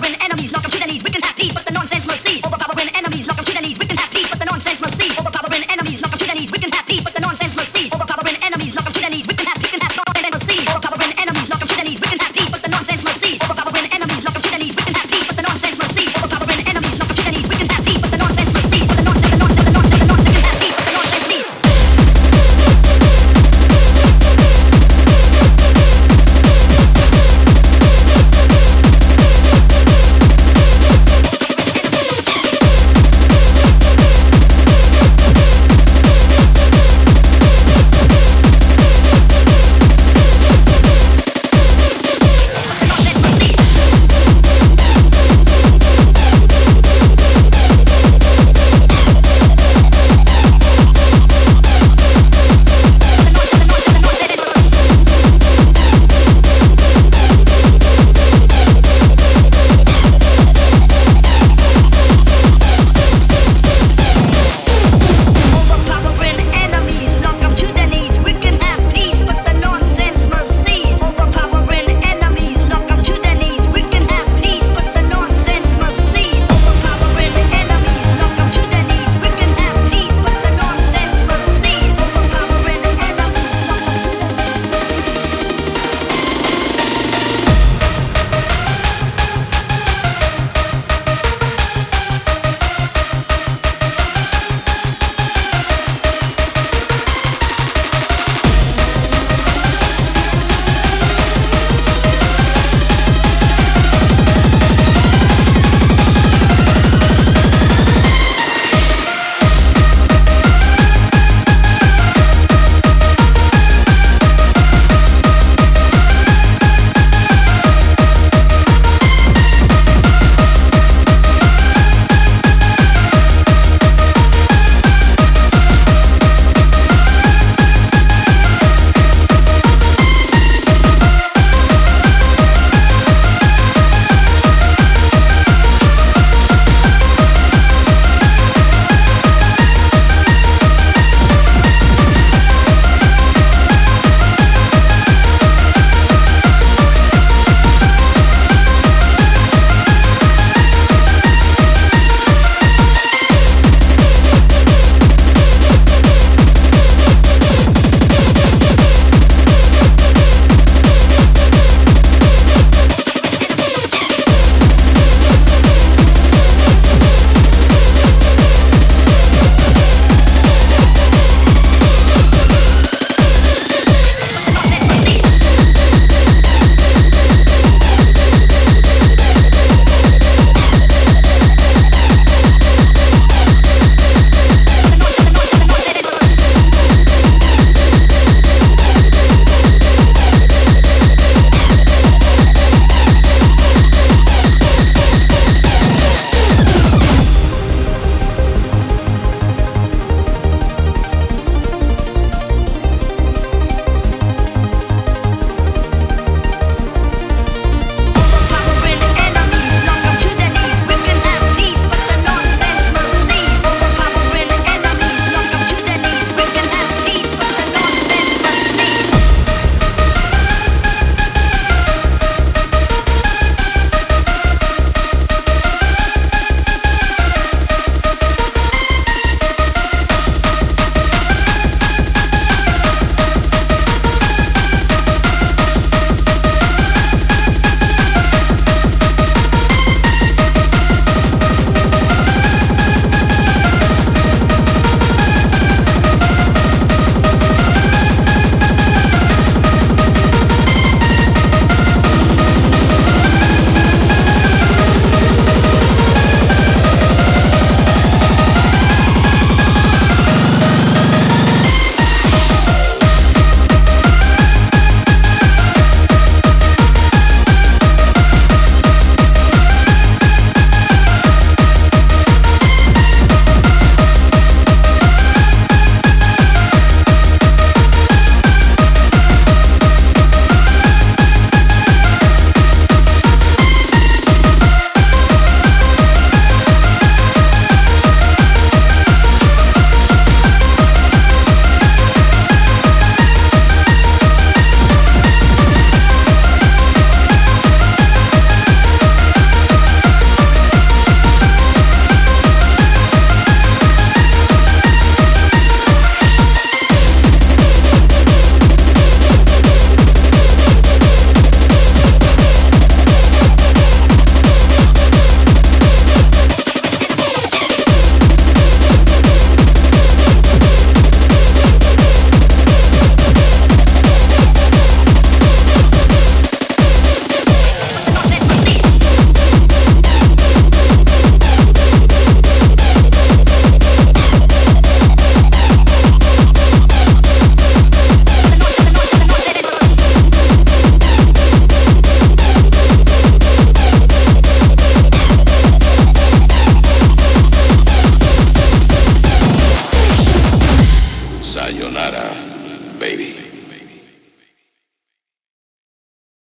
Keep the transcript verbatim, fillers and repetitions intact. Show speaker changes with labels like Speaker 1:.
Speaker 1: Overpowering enemies, knock 'em to their knees. We can have peace, but the nonsense must cease. Overpowering enemies, knock 'em to their knees. We can have peace, but the nonsense must cease. Overpowering enemies, knock 'em to their knees. We can have peace, but the nonsense must cease. Overpowering enemies, knock 'em to their knees. We can have peace, can have nonsense must cease. Overpowering